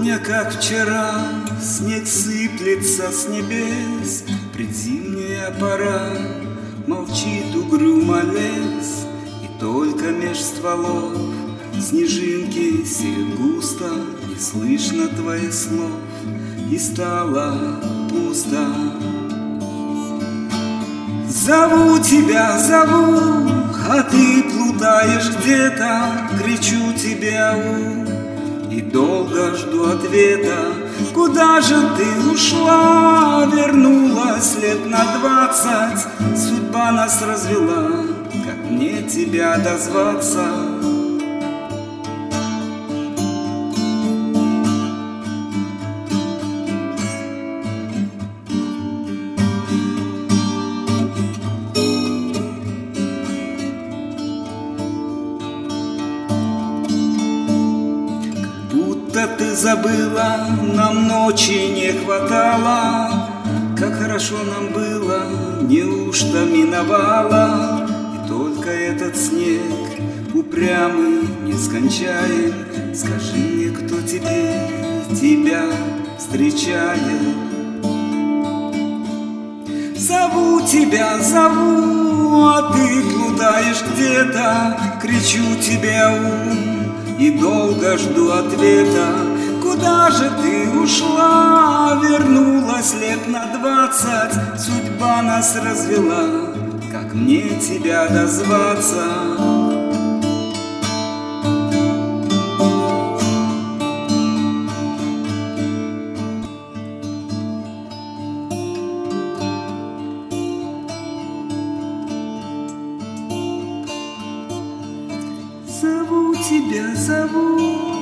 Сегодня, как вчера, снег сыплется с небес, предзимняя пора, молчит угрюмо лес, и только меж стволов снежинки сеют густо, не слышно твоих слов, и стало пусто. Зову тебя, зову, а ты плутаешь где-то, кричу тебе ау, и долго жду ответа. Куда же ты ушла? Вернулась лет на 20, судьба нас развела, как мне тебя дозваться? Будто ты забыла, нам ночи не хватало, как хорошо нам было, неужто миновало? И только этот снег упрямый, нескончаем, скажи мне, кто теперь тебя встречает? Зову тебя, зову, а ты плутаешь где-то, кричу тебе ау, и долго жду ответа. Куда же ты ушла? Вернулась лет на 20, судьба нас развела, как мне тебя дозваться? Зову тебя, зову,